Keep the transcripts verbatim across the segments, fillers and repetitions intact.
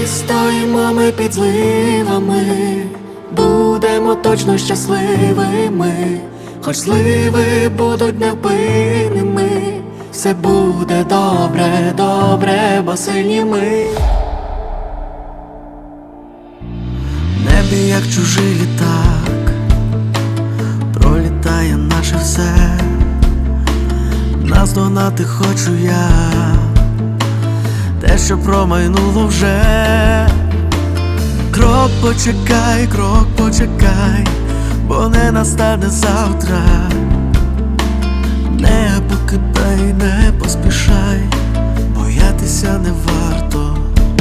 Вистоїмо ми під зливами, будемо точно щасливими, хоч зливи будуть невпинними. Все буде добре, добре, бо сильні ми. В небі, як чужий літак, пролітає наше все. Наздогнати хочу я те, що промайнуло вже. Крок почекай, крок почекай, бо не настане завтра. Не покидай, не поспішай, боятися не варто.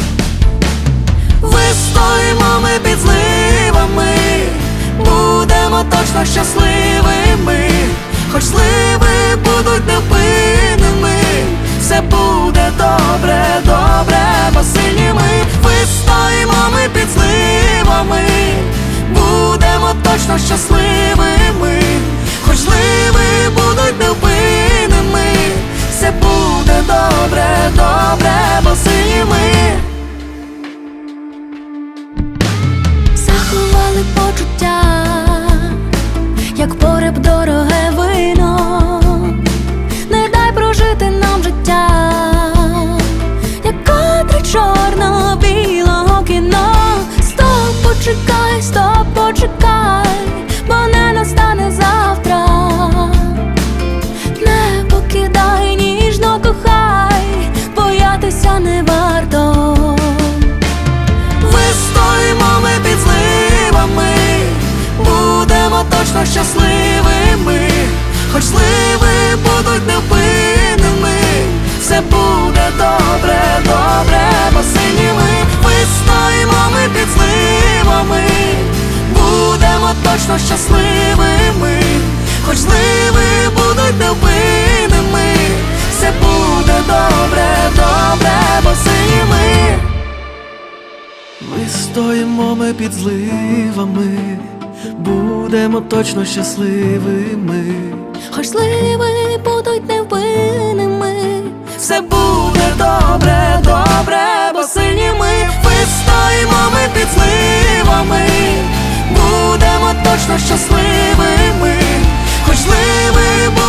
Вистоїмо ми під зливами, будемо точно щасливими, хоч зливи будуть невпинними. Все буде добре, добре, бо сильні ми. Вистоїмо ми під зливами, будемо точно щасливими, хоч зливи будуть невпинними. Все буде добре, добре, бо сильні ми. Заховали почуття, як пореб дороге вино. Не дай прожити нам життя, як кадри чорно-білого кіно. Стоп, почекай, стоп, почекай, бо не настане завтра. Не покидай, ніжно кохай, боятися не варто. Вистоїмо ми під зливами, будемо точно щасливими, хоч зливи будуть невпинними. Все буде добре, добре, бо сильні ми. Вистоїмо ми під зливами, будемо точно щасливими, хоч зливи будуть невпинними. Все буде добре, добре, бо сильні ми. Вистоїмо ми під зливами, будемо точно щасливими, Хоч зливи будуть невпинними. Все буде добре, добре, бо сильні ми. Вистоїмо ми під зливами, будемо точно щасливими, хоч зливи будуть